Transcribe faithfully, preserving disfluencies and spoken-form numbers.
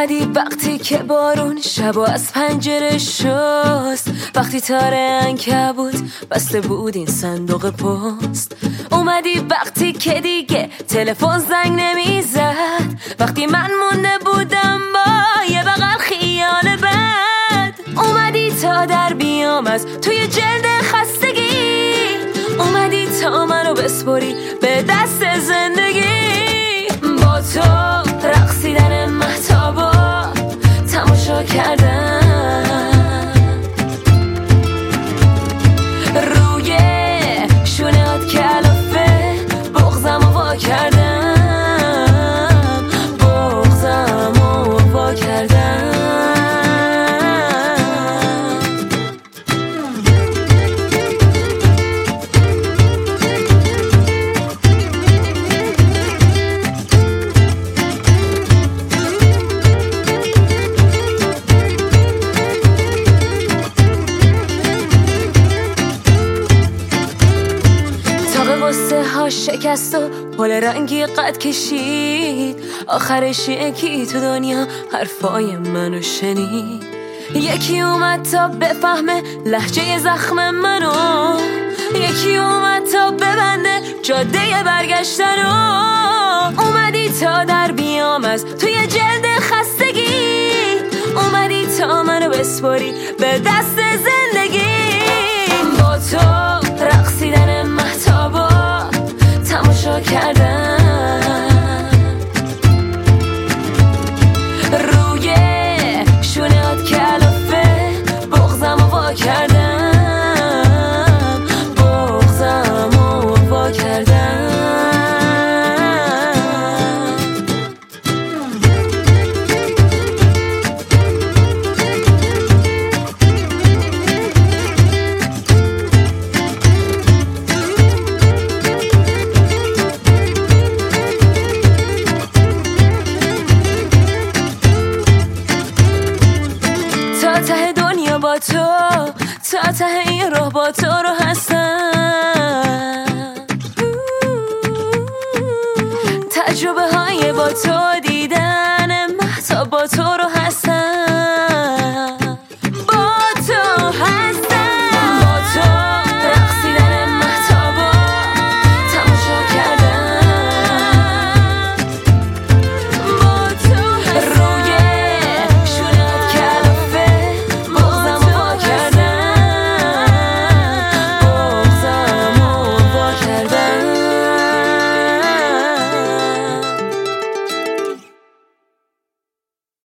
اومدی وقتی که بارون شب و از پنجره شست، وقتی تار عنکبوت بسته بود این صندوق پست. اومدی وقتی که دیگه تلفن زنگ نمیزد، وقتی من مونده بودم با یه بغل خیال بد. اومدی تا در بیام از توی جلد خستگی، اومدی تا منو بسپری به دست زندگی. با تو رقصیدن مهتابا تماشا کردم، روی شونهات کلافه بغضم و وا کردم، بغضم و وا کردم. قصه ها شکست و پل رنگی قد کشید، آخرش یکی تو دنیا حرفای منو شنید. یکی اومد تا بفهمه لهجه زخم منو، یکی اومد تا ببنده جاده برگشتنو. اومدی تا در بیام از توی جلد خستگی، اومدی تا منو بسپری به دست زندگی. با تو رقصیدن مهتابا تماشا کردم، روی شونهات کلافه بغضم و وا کردم، بغضم و وا کردم. تا ته دنیا با تو، تا ته این راه با تو رو هستم. تجربه های با تو دیدن مهتاب با تو رو هستم.